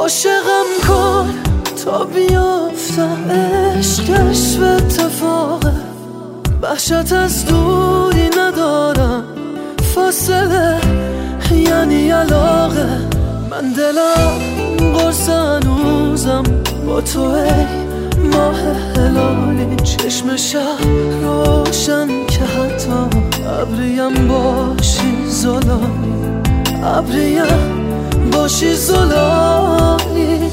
عاشقم کن تا بیافتم، عشقش و اتفاقه، وحشت از دوری ندارم، فاصله یعنی علاقه. من دلم قرص هنوزم با تو، ای ماه هلالی، چشم شب روشن که حتی ابریم باشی زلالی، ابریم باشی زلالی.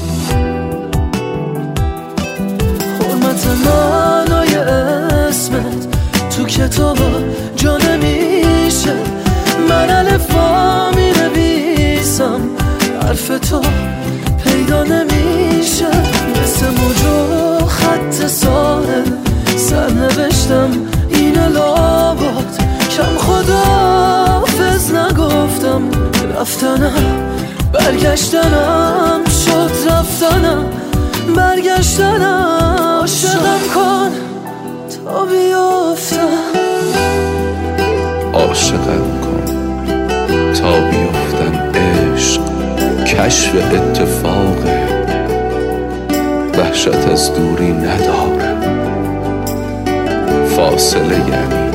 حرمت معنای اسمت تو کتابا جا نمیشه، من الفا می نویسم حرف تو پیدا نمیشه، مثل موج و خط ساحل سرنوشتم اینه لابد، کم خداحافظ نگفتم، رفتنم برگشتنم شد، رفتنم برگشتنم. عاشقم کن تا بیافتم، عاشقم کن تا بیافتم، عشق کشف اتفاقه، وحشت از دوری نداره، فاصله یعنی